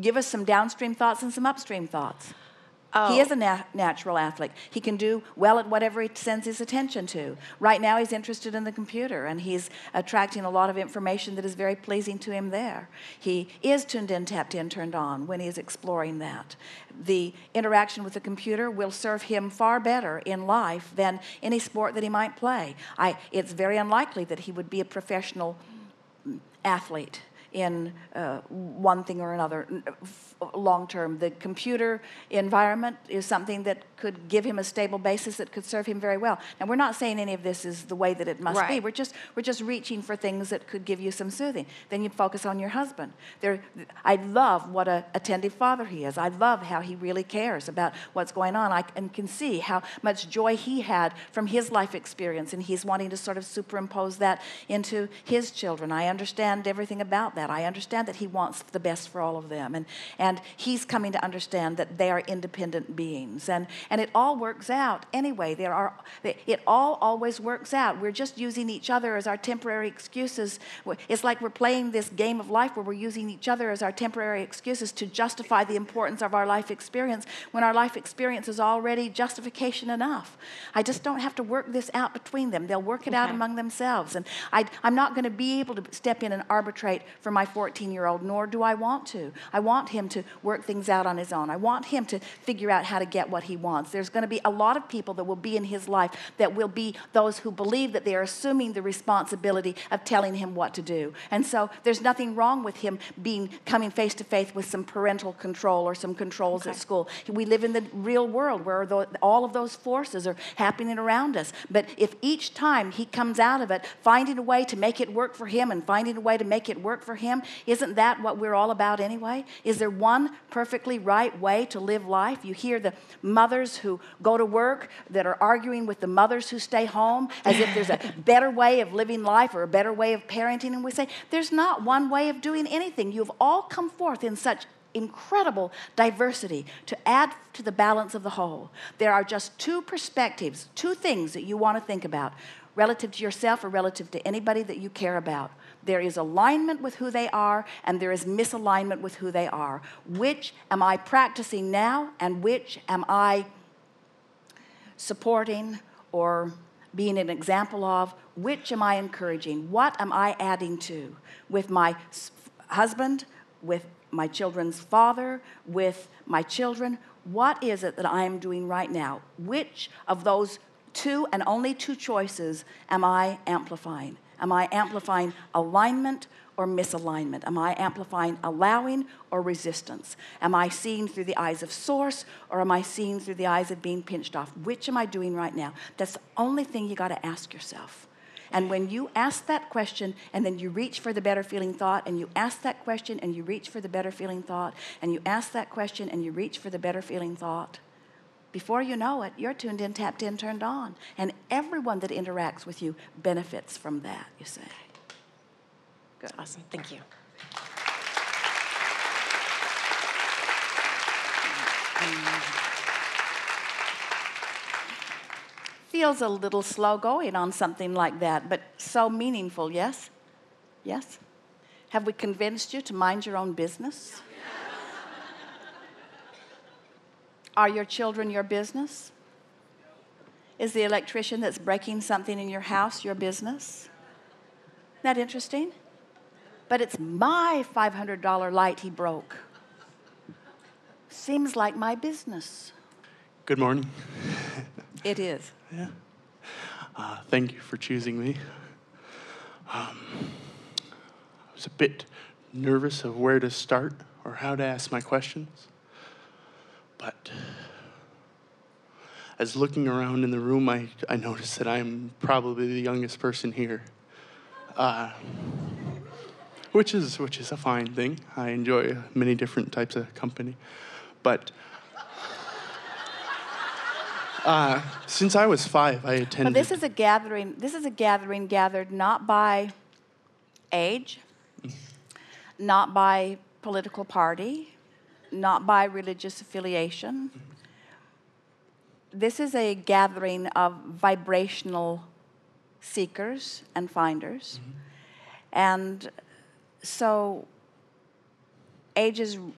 give us some downstream thoughts and some upstream thoughts. Oh. He is a natural athlete. He can do well at whatever he sends his attention to. Right now he's interested in the computer, and he's attracting a lot of information that is very pleasing to him there. He is tuned in, tapped in, turned on when he is exploring that. The interaction with the computer will serve him far better in life than any sport that he might play. It's very unlikely that he would be a professional athlete in one thing or another long term. The computer environment is something that could give him a stable basis that could serve him very well. Now, we're not saying any of this is the way that it must be. We're just reaching for things that could give you some soothing. Then you focus on your husband. I love what an attentive father he is. I love how he really cares about what's going on. I can see how much joy he had from his life experience, and he's wanting to sort of superimpose that into his children. I understand everything about that. I understand that he wants the best for all of them, and he's coming to understand that they are independent beings, and it all works out anyway. It all always works out. We're just using each other as our temporary excuses. It's like we're playing this game of life where we're using each other as our temporary excuses to justify the importance of our life experience when our life experience is already justification enough. I just don't have to work this out between them. They'll work it out among themselves, and I'm not going to be able to step in and arbitrate for my 14-year-old, nor do I want to. I want him to work things out on his own. I want him to figure out how to get what he wants. There's going to be a lot of people that will be in his life that will be those who believe that they are assuming the responsibility of telling him what to do. And so there's nothing wrong with him coming face to face with some parental control or some controls at school. We live in the real world where all of those forces are happening around us. But if each time he comes out of it finding a way to make it work for him and finding a way to make it work for him, isn't that what we're all about anyway? Is there one perfectly right way to live life? You hear the mothers who go to work that are arguing with the mothers who stay home as if there's a better way of living life or a better way of parenting, and we say there's not one way of doing anything. You've all come forth in such incredible diversity to add to the balance of the whole. There are just two perspectives, two things that you want to think about relative to yourself or relative to anybody that you care about. There is alignment with who they are, and there is misalignment with who they are. Which am I practicing now, and which am I supporting or being an example of? Which am I encouraging? What am I adding to with my husband, with my children's father, with my children? What is it that I am doing right now? Which of those two and only two choices am I amplifying? Am I amplifying alignment or misalignment? Am I amplifying allowing or resistance? Am I seeing through the eyes of source, or am I seeing through the eyes of being pinched off? Which am I doing right now? That's the only thing you got to ask yourself. And when you ask that question, and then you reach for the better feeling thought, and you ask that question, and you reach for the better feeling thought, and you ask that question, and you reach for the better feeling thought, before you know it, you're tuned in, tapped in, turned on. And everyone that interacts with you benefits from that, you say. Good. Awesome. Thank you. Feels a little slow going on something like that, but so meaningful, yes? Yes? Have we convinced you to mind your own business? Are your children your business? Is the electrician that's breaking something in your house your business? Isn't that interesting? But it's my $500 light he broke. Seems like my business. Good morning. It is. Yeah. Thank you for choosing me. I was a bit nervous of where to start or how to ask my questions. But as looking around in the room, I noticed that I'm probably the youngest person here, which is a fine thing. I enjoy many different types of company, but since I was 5, I attended. Well, this is a gathering gathered not by age, not by political party, not by religious affiliation. This is a gathering of vibrational seekers and finders. And so age is